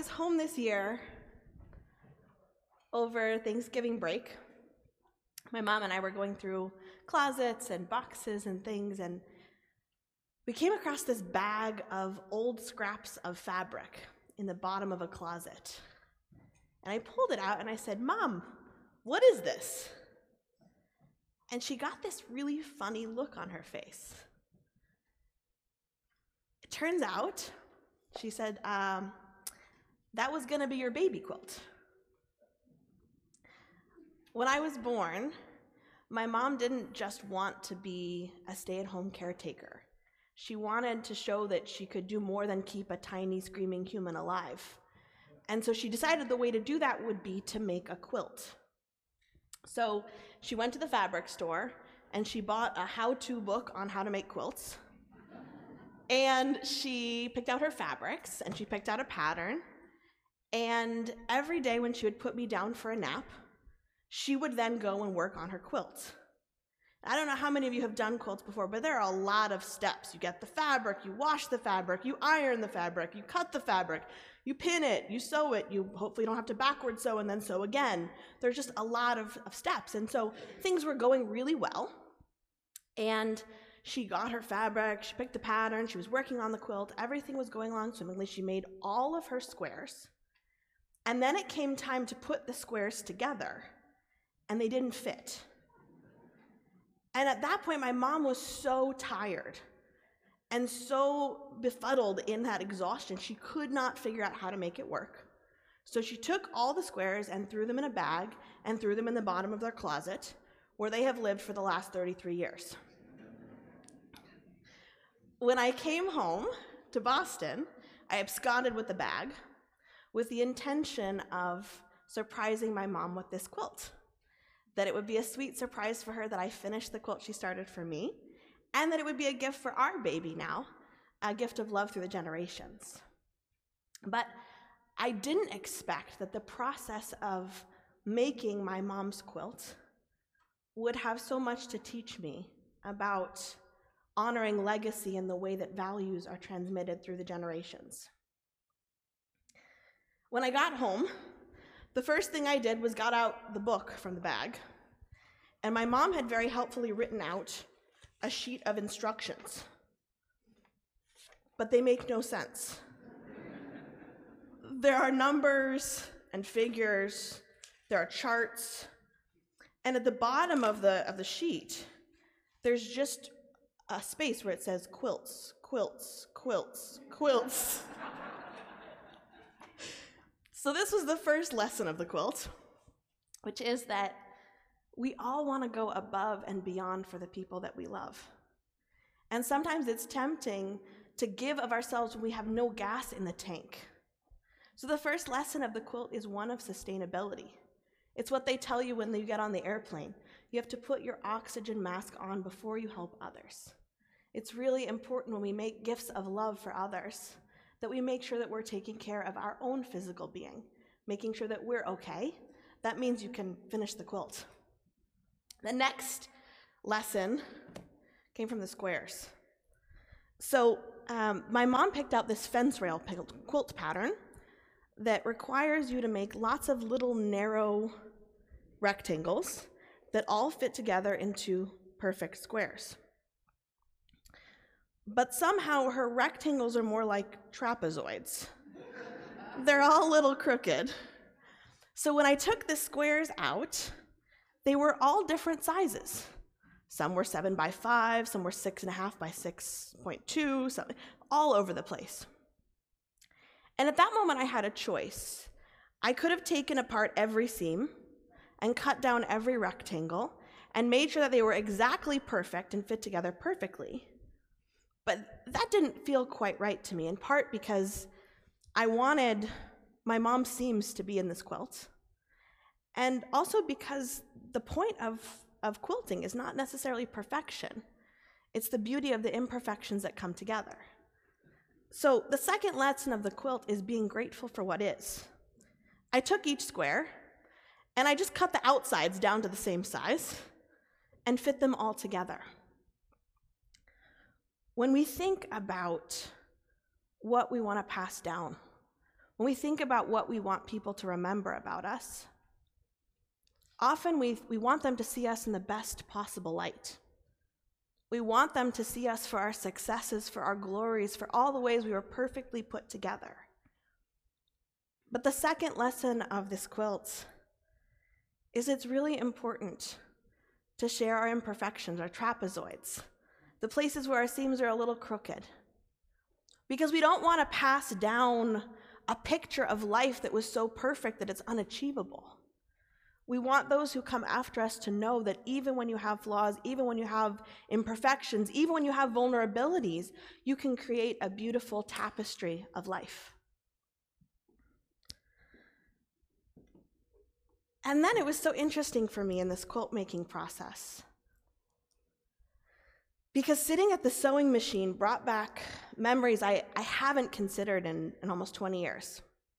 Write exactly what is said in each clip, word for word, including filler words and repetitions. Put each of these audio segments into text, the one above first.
was home this year over Thanksgiving break, my mom and I were going through closets and boxes and things, and we came across this bag of old scraps of fabric in the bottom of a closet. And I pulled it out and I said, "Mom, what is this?" And she got this really funny look on her face. It turns out, she said, um, that was gonna be your baby quilt. When I was born, my mom didn't just want to be a stay-at-home caretaker. She wanted to show that she could do more than keep a tiny, screaming human alive. And so she decided the way to do that would be to make a quilt. So she went to the fabric store and she bought a how-to book on how to make quilts. And she picked out her fabrics and she picked out a pattern. And every day when she would put me down for a nap, she would then go and work on her quilt. I don't know how many of you have done quilts before, but there are a lot of steps. You get the fabric, you wash the fabric, you iron the fabric, you cut the fabric, you pin it, you sew it, you hopefully don't have to backward sew and then sew again. There's just a lot of, of steps. And so things were going really well. And she got her fabric, she picked the pattern, she was working on the quilt, everything was going along swimmingly. She made all of her squares. And then it came time to put the squares together, and they didn't fit. And at that point, my mom was so tired and so befuddled in that exhaustion, she could not figure out how to make it work. So she took all the squares and threw them in a bag and threw them in the bottom of their closet, where they have lived for the last thirty-three years. When I came home to Boston, I absconded with the bag with the intention of surprising my mom with this quilt. That it would be a sweet surprise for her that I finished the quilt she started for me, and that it would be a gift for our baby now, a gift of love through the generations. But I didn't expect that the process of making my mom's quilt would have so much to teach me about honoring legacy and the way that values are transmitted through the generations. When I got home, the first thing I did was got out the book from the bag, and my mom had very helpfully written out a sheet of instructions, but they make no sense. There are numbers and figures, there are charts, and at the bottom of the, of the sheet, there's just a space where it says quilts, quilts, quilts, quilts. So this was the first lesson of the quilt, which is that we all want to go above and beyond for the people that we love. And sometimes it's tempting to give of ourselves when we have no gas in the tank. So the first lesson of the quilt is one of sustainability. It's what they tell you when you get on the airplane. You have to put your oxygen mask on before you help others. It's really important when we make gifts of love for others that we make sure that we're taking care of our own physical being, making sure that we're okay. That means you can finish the quilt. The next lesson came from the squares. So um, my mom picked out this fence rail quilt pattern that requires you to make lots of little narrow rectangles that all fit together into perfect squares. But somehow her rectangles are more like trapezoids. They're all a little crooked. So when I took the squares out, they were all different sizes. Some were seven by five, some were six and a half by six point two, some, all over the place. And at that moment I had a choice. I could have taken apart every seam and cut down every rectangle and made sure that they were exactly perfect and fit together perfectly. But that didn't feel quite right to me, in part because I wanted my mom's seams to be in this quilt, and also because the point of, of quilting is not necessarily perfection. It's the beauty of the imperfections that come together. So the second lesson of the quilt is being grateful for what is. I took each square, and I just cut the outsides down to the same size and fit them all together. When we think about what we want to pass down, when we think about what we want people to remember about us, often we, we want them to see us in the best possible light. We want them to see us for our successes, for our glories, for all the ways we were perfectly put together. But the second lesson of this quilt is it's really important to share our imperfections, our trapezoids, the places where our seams are a little crooked. Because we don't want to pass down a picture of life that was so perfect that it's unachievable. We want those who come after us to know that even when you have flaws, even when you have imperfections, even when you have vulnerabilities, you can create a beautiful tapestry of life. And then it was so interesting for me in this quilt making process, because sitting at the sewing machine brought back memories I, I haven't considered in, in almost twenty years.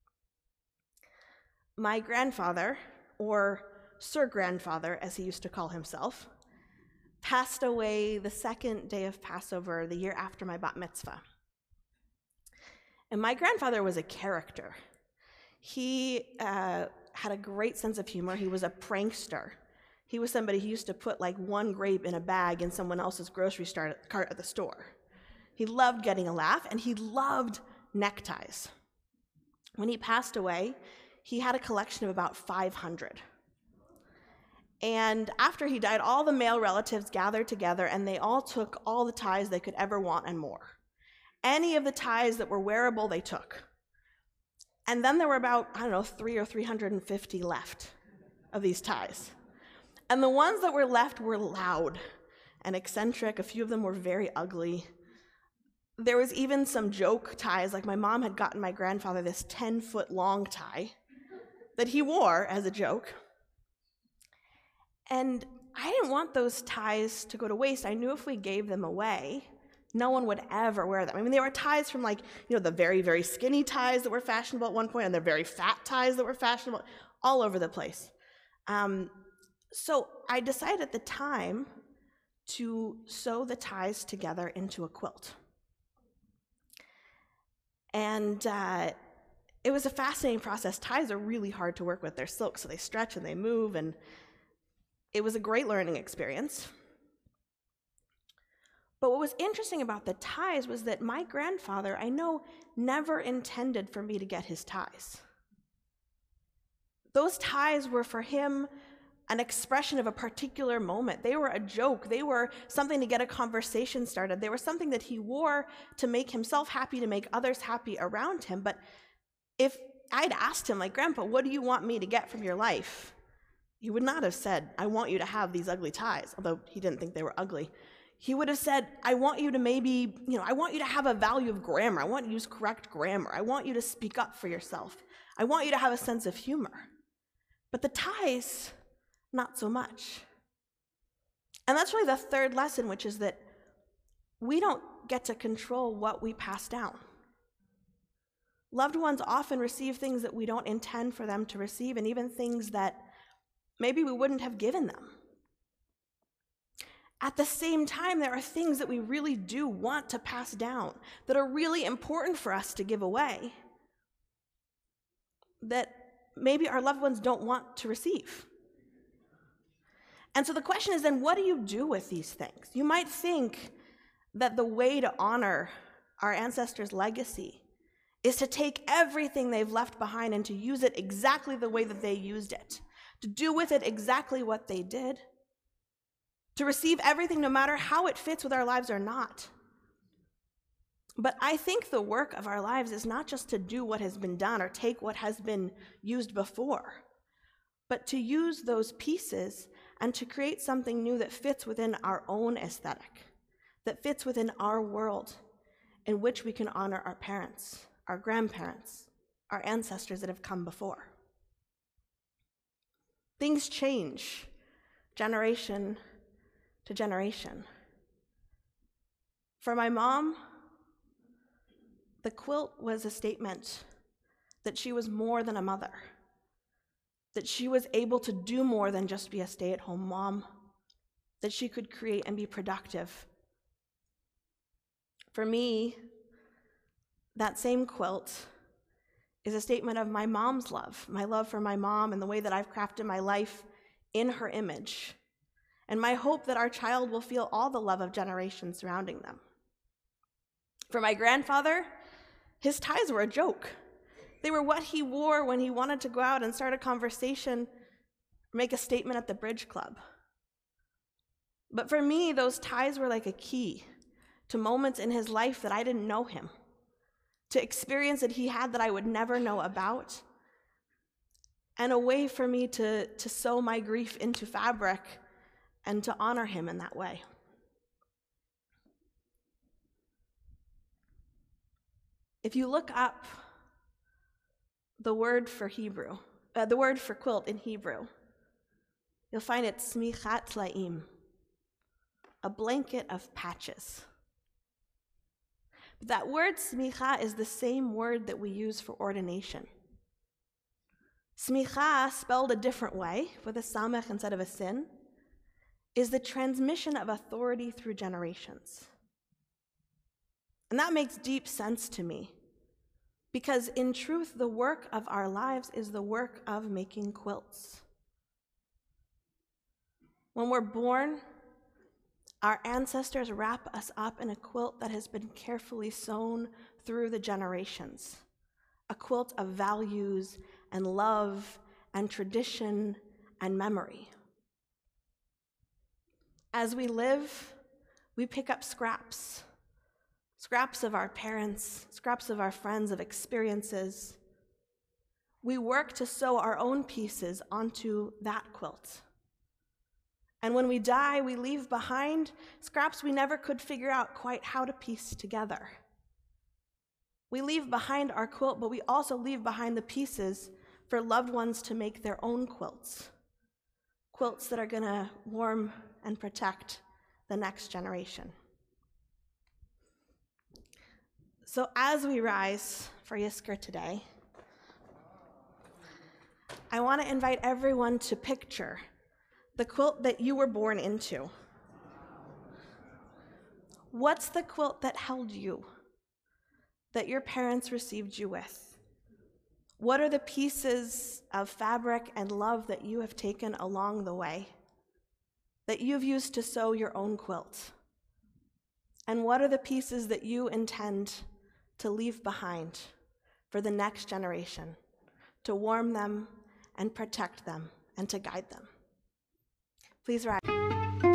My grandfather, or Sir Grandfather, as he used to call himself, passed away the second day of Passover, the year after my bat mitzvah. And my grandfather was a character. He uh, had a great sense of humor. He was a prankster. He was somebody who used to put like one grape in a bag in someone else's grocery cart at the store. He loved getting a laugh, and he loved neckties. When he passed away, he had a collection of about five hundred. And after he died, all the male relatives gathered together, and they all took all the ties they could ever want and more. Any of the ties that were wearable, they took. And then there were about, I don't know, three or three hundred fifty left of these ties. And the ones that were left were loud and eccentric. A few of them were very ugly. There was even some joke ties, like my mom had gotten my grandfather this ten-foot long tie that he wore as a joke. And I didn't want those ties to go to waste. I knew if we gave them away, no one would ever wear them. I mean, they were ties from like, you know, the very, very skinny ties that were fashionable at one point, and the very fat ties that were fashionable, all over the place. Um, so I decided at the time to sew the ties together into a quilt. And uh, it was a fascinating process. Ties are really hard to work with. They're silk, so they stretch and they move, and it was a great learning experience. But what was interesting about the ties was that my grandfather, I know, never intended for me to get his ties. Those ties were for him an expression of a particular moment. They were a joke. They were something to get a conversation started. They were something that he wore to make himself happy, to make others happy around him. But if I'd asked him, like, Grandpa, what do you want me to get from your life? He would not have said, I want you to have these ugly ties, although he didn't think they were ugly. He would have said, I want you to maybe, you know, I want you to have a value of grammar. I want you to use correct grammar. I want you to speak up for yourself. I want you to have a sense of humor. But the ties, not so much. And that's really the third lesson, which is that we don't get to control what we pass down. Loved ones often receive things that we don't intend for them to receive, and even things that maybe we wouldn't have given them. At the same time, there are things that we really do want to pass down, that are really important for us to give away, that maybe our loved ones don't want to receive. And so the question is then, what do you do with these things? You might think that the way to honor our ancestors' legacy is to take everything they've left behind and to use it exactly the way that they used it, to do with it exactly what they did, to receive everything no matter how it fits with our lives or not. But I think the work of our lives is not just to do what has been done or take what has been used before, but to use those pieces and to create something new that fits within our own aesthetic, that fits within our world, in which we can honor our parents, our grandparents, our ancestors that have come before. Things change generation to generation. For my mom, the quilt was a statement that she was more than a mother, that she was able to do more than just be a stay-at-home mom, that she could create and be productive. For me, that same quilt is a statement of my mom's love, my love for my mom and the way that I've crafted my life in her image, and my hope that our child will feel all the love of generations surrounding them. For my grandfather, his ties were a joke. They were what he wore when he wanted to go out and start a conversation, make a statement at the bridge club. But for me, those ties were like a key to moments in his life that I didn't know him, to experience that he had that I would never know about, and a way for me to, to sew my grief into fabric and to honor him in that way. If you look up the word for Hebrew, uh, the word for quilt in Hebrew, you'll find it smichat laim, a blanket of patches. But that word smicha is the same word that we use for ordination. Smicha, spelled a different way, with a samech instead of a sin, is the transmission of authority through generations. And that makes deep sense to me, because in truth, the work of our lives is the work of making quilts. When we're born, our ancestors wrap us up in a quilt that has been carefully sewn through the generations, a quilt of values and love and tradition and memory. As we live, we pick up scraps, scraps of our parents, scraps of our friends, of experiences. We work to sew our own pieces onto that quilt. And when we die, we leave behind scraps we never could figure out quite how to piece together. We leave behind our quilt, but we also leave behind the pieces for loved ones to make their own quilts, quilts that are going to warm and protect the next generation. So as we rise for Yizkor today, I want to invite everyone to picture the quilt that you were born into. What's the quilt that held you, that your parents received you with? What are the pieces of fabric and love that you have taken along the way, that you've used to sew your own quilt? And what are the pieces that you intend to leave behind for the next generation, to warm them and protect them and to guide them? Please rise.